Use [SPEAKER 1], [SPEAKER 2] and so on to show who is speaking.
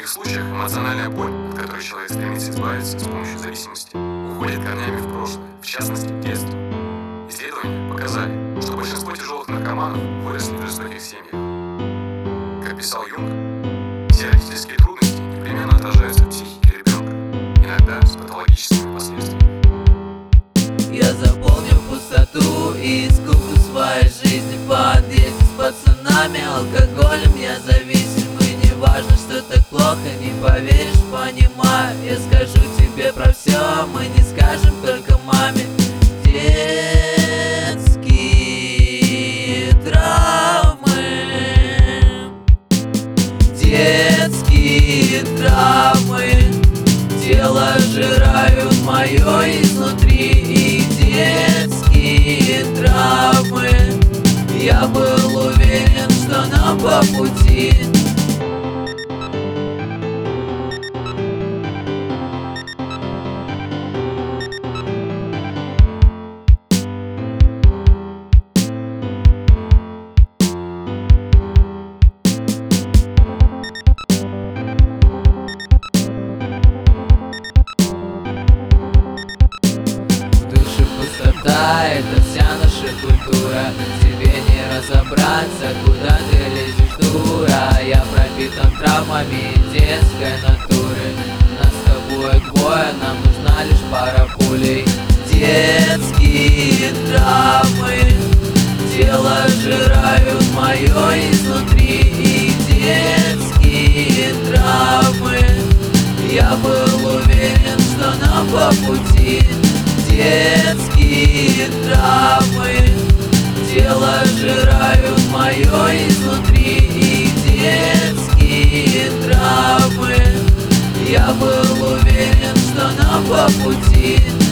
[SPEAKER 1] многих случаях эмоциональная боль, от которой человек стремится избавиться с помощью зависимости, уходит корнями в прошлое, в частности, в детство. Исследования показали, что большинство тяжелых наркоманов выросли в жестоких семьях. Как писал Юнг, все родительские трудности непременно отражаются в психике ребенка, иногда с патологическими последствиями.
[SPEAKER 2] Я заполню пустоту и искуплю своей жизни в подъезде с пацанами. Алкоголем я зависим, и не важно, что так плохо, не поверишь, понимаю. Я скажу тебе про все, мы не скажем только маме. Детские травмы, детские травмы, тело жирают мое изнутри. И детские травмы, я был уверен, что нам по пути. Пустота — это вся наша культура. Тебе не разобраться, куда ты лезешь, дура. Я пропитан травмами детской натуры. Нас с тобой двое, нам нужна лишь пара пулей. Детские травмы, тело жирают мое изнутри. И детские травмы, я был уверен, что нам по пути. Детские травмы, тело жирают мое изнутри. И детские травмы, я был уверен, что нам по пути.